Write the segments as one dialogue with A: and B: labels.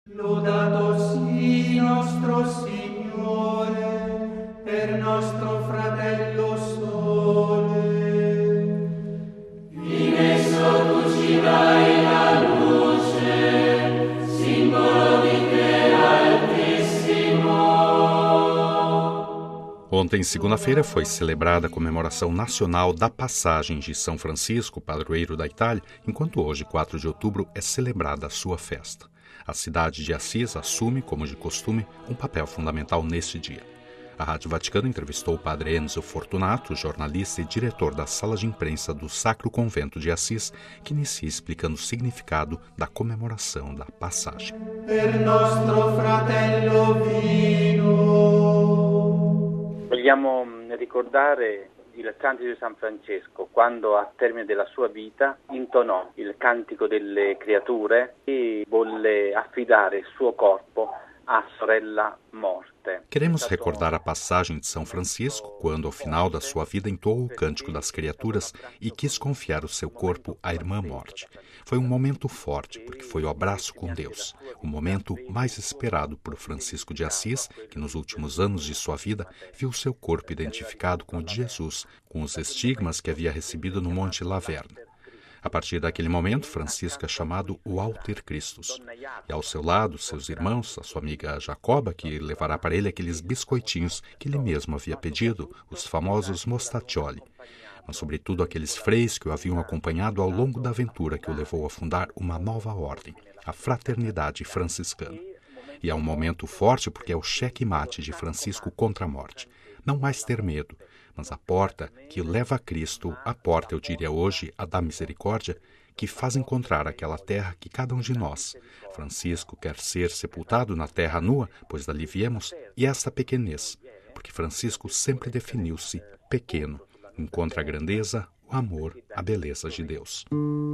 A: Lodato si nostro Signore per nostro fratello Sole. In esso tu ci dai la luce, simbolo di te altissimo.
B: Ontem, segunda-feira, foi celebrada a comemoração nacional da passagem de São Francisco, padroeiro da Itália, enquanto hoje, 4 de outubro, é celebrada a sua festa. A cidade de Assis assume, como de costume, um papel fundamental neste dia. A Rádio Vaticano entrevistou o padre Enzo Fortunato, jornalista e diretor da sala de imprensa do Sacro Convento de Assis, que inicia explicando o significado da comemoração da passagem.
A: Per nostro fratello Vino.
C: Vogliamo ricordare il cantico di San Francesco, quando al termine della sua vita intonò il cantico delle creature e volle affidare il suo corpo à sorella morte.
B: Queremos recordar a passagem de São Francisco, quando ao final da sua vida entoou o cântico das criaturas e quis confiar o seu corpo à irmã morte. Foi um momento forte, porque foi o abraço com Deus, o momento mais esperado por Francisco de Assis, que nos últimos anos de sua vida viu seu corpo identificado com o de Jesus, com os estigmas que havia recebido no Monte Laverne. A partir daquele momento, Francisco é chamado o Alter Christus. E ao seu lado, seus irmãos, a sua amiga Jacoba, que levará para ele aqueles biscoitinhos que ele mesmo havia pedido, os famosos mostaccioli. Mas, sobretudo, aqueles freis que o haviam acompanhado ao longo da aventura que o levou a fundar uma nova ordem, a Fraternidade Franciscana. E é um momento forte porque é o cheque-mate de Francisco contra a morte. Não mais ter medo, mas a porta que leva a Cristo, a porta, eu diria hoje, a da misericórdia, que faz encontrar aquela terra que cada um de nós, Francisco, quer ser sepultado na terra nua, pois dali viemos, e essa pequenez, porque Francisco sempre definiu-se pequeno, encontra a grandeza, o amor, a beleza de Deus.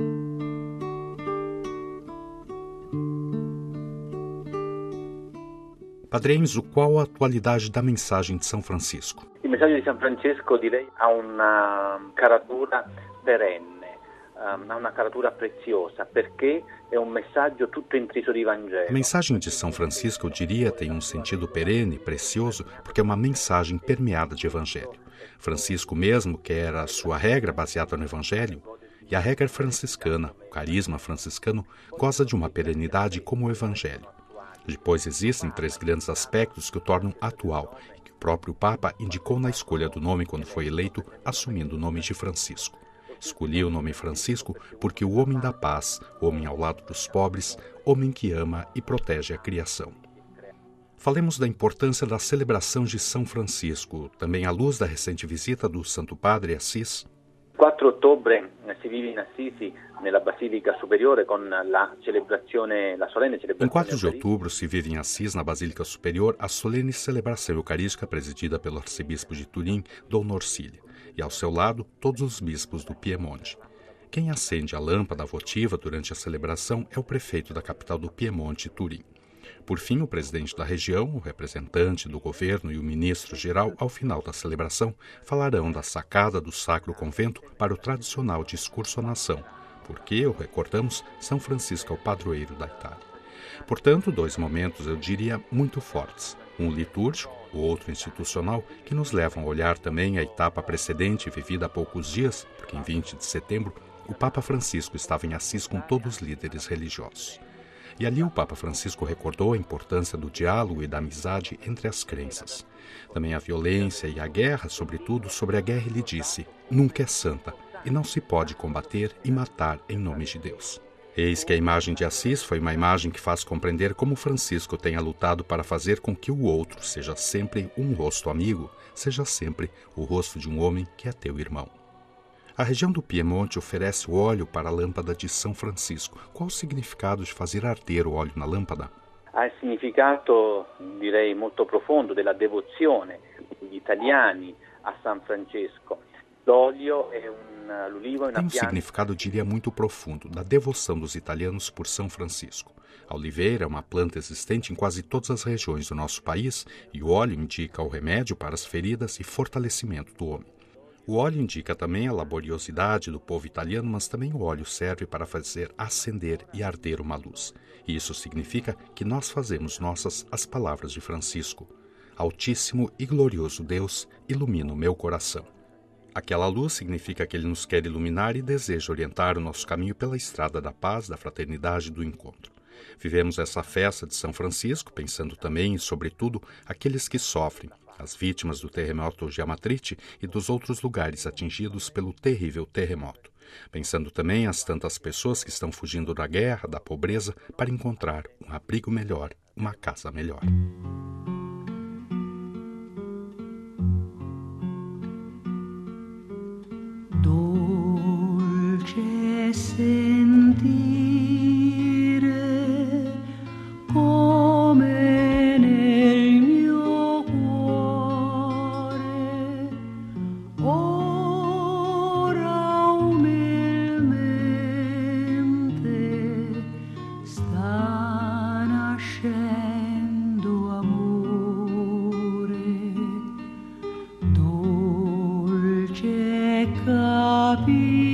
B: Padre Enzo, qual a atualidade da mensagem de São Francisco?
C: Il messaggio di San Francesco, direi, ha una caratura perenne, ha una caratura preziosa, perché è un messaggio tutto intriso di Vangelo.
B: A mensagem de São Francisco, eu diria, tem um sentido perene, precioso, porque é uma mensagem permeada de Evangelho. Francisco mesmo quer a sua regra baseada no Evangelho, e a regra franciscana, o carisma franciscano, goza de uma perenidade como o Evangelho. Depois existem 3 grandes aspectos que o tornam atual e que o próprio Papa indicou na escolha do nome quando foi eleito, assumindo o nome de Francisco. Escolhi o nome Francisco porque o homem da paz, homem ao lado dos pobres, homem que ama e protege a criação. Falemos da importância da celebração de São Francisco, também à luz da recente visita do Santo Padre a Assis.
C: 4 ottobre si vive in Assisi, nella Basilica Superiore, con la solenne celebrazione.
B: Em 4 de outubro se vive em Assis, na Basílica Superior, a solene celebração eucarística presidida pelo arcebispo de Turim, Dom Orsilha, e ao seu lado todos os bispos do Piemonte. Quem acende a lâmpada votiva durante a celebração é o prefeito da capital do Piemonte, Turim. Por fim, o presidente da região, o representante do governo e o ministro-geral, ao final da celebração, falarão da sacada do Sacro Convento para o tradicional discurso à nação, porque, recordamos, São Francisco é o padroeiro da Itália. Portanto, 2 momentos, eu diria, muito fortes. Um litúrgico, o outro institucional, que nos levam a olhar também a etapa precedente vivida há poucos dias, porque em 20 de setembro, o Papa Francisco estava em Assis com todos os líderes religiosos. E ali o Papa Francisco recordou a importância do diálogo e da amizade entre as crenças. Também a violência e a guerra, sobretudo sobre a guerra, ele disse: nunca é santa e não se pode combater e matar em nome de Deus. Eis que a imagem de Assis foi uma imagem que faz compreender como Francisco tenha lutado para fazer com que o outro seja sempre um rosto amigo, seja sempre o rosto de um homem que é teu irmão. A região do Piemonte oferece o óleo para a lâmpada de São Francisco. Qual o significado de fazer arder o óleo na lâmpada?
C: Ha il significato, direi, molto profondo della devozione degli italiani a San Francesco. L'olio è l'ulivo è una
B: Tem um
C: pianta.
B: significado, diria, muito profundo, da devoção dos italianos por São Francisco. A oliveira é uma planta existente em quase todas as regiões do nosso país e o óleo indica o remédio para as feridas e fortalecimento do homem. O óleo indica também a laboriosidade do povo italiano, mas também o óleo serve para fazer acender e arder uma luz. E isso significa que nós fazemos nossas as palavras de Francisco. Altíssimo e glorioso Deus, ilumina o meu coração. Aquela luz significa que Ele nos quer iluminar e deseja orientar o nosso caminho pela estrada da paz, da fraternidade e do encontro. Vivemos essa festa de São Francisco pensando também e, sobretudo, aqueles que sofrem, as vítimas do terremoto de Amatrice e dos outros lugares atingidos pelo terrível terremoto. Pensando também as tantas pessoas que estão fugindo da guerra, da pobreza, para encontrar um abrigo melhor, uma casa melhor.
D: Dolce sentire come nel mio cuore ora umilmente sta nascendo amore. Dolce capire